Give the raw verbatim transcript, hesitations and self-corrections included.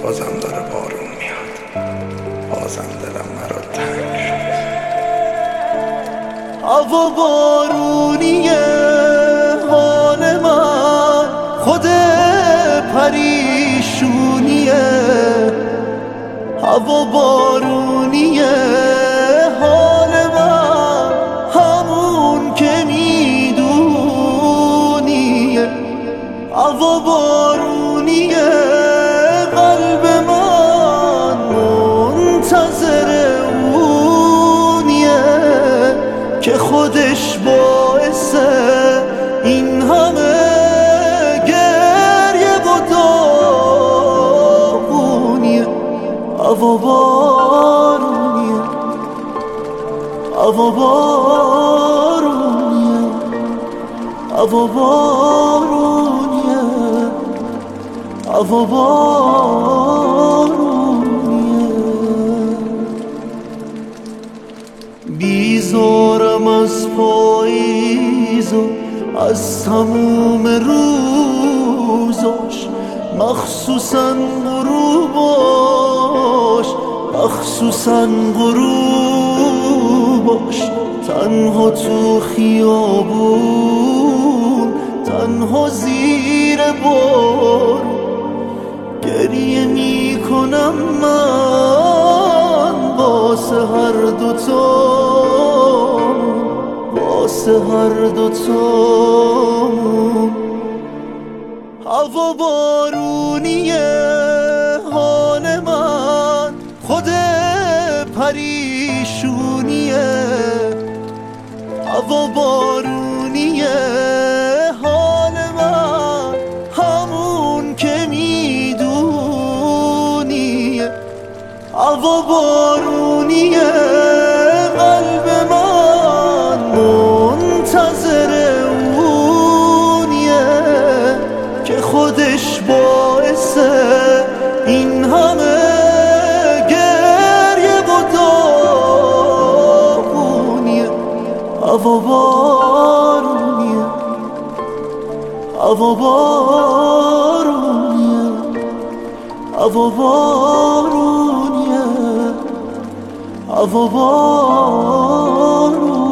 بازم داره بارون میاد، بازم دلم مرا تنگ شد. هوا بارونیه حال من، خود پریشونیه. هوا بارونیه حال من، همون که میدونیه. هوا بارونیه قلب من منتظر اونیه که خودش باعث این همه گریه و داغونیه. هوا بارونیه، هوا بارونیه، هوا بارونیه، هوا بارونیه. بیزارم از پاییز و از تموم روزاش، مخصوصا غروباش، مخصوصا غروباش. تنها تو خیابون، تنها زیر بارون گریه میکنم من واسه هر دوتامون، واسه هر دوتامون. هوا بارونیه حال من، خود پریشونیه. هوا بارونیه حال من، همون که میدونیه. هوا بارونیه قلب من منتظر اونیه که خودش باعث این همه گریه و داغونیه. هوا بارونیه، هوا بارونیه، هوا بارونیه، هوا بارونیه.